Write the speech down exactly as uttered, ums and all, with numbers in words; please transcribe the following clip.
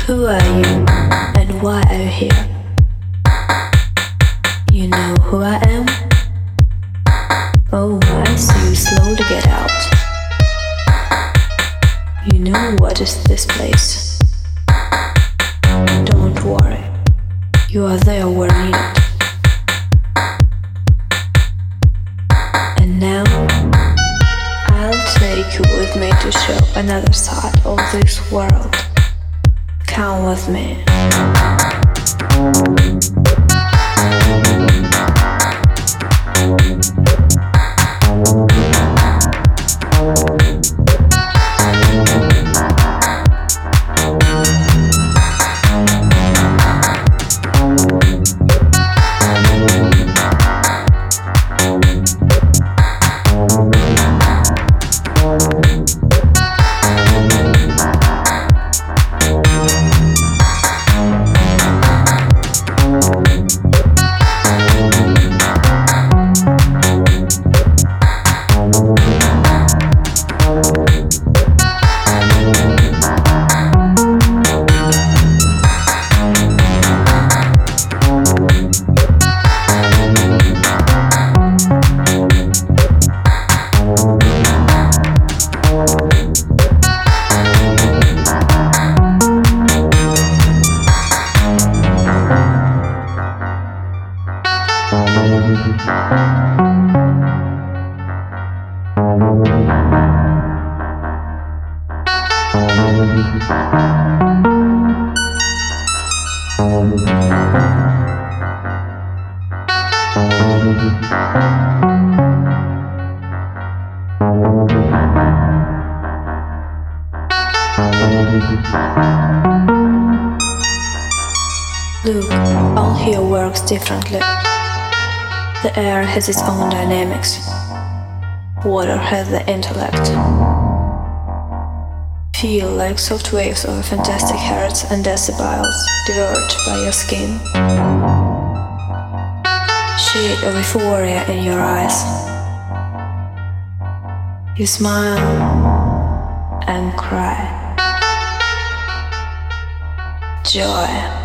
Who are you and why are you here? You know who I am? Oh, I see you slowly get out. You know what is this place? Don't worry, you are there where needed. And now, I'll take you with me to show another side of this world. Come with me. Look, all here works differently. The air has its own dynamics. Water has the intellect. Feel like soft waves of fantastic hertz and decibels diverged by your skin. Shade of euphoria in your eyes. You smile and cry. Joy.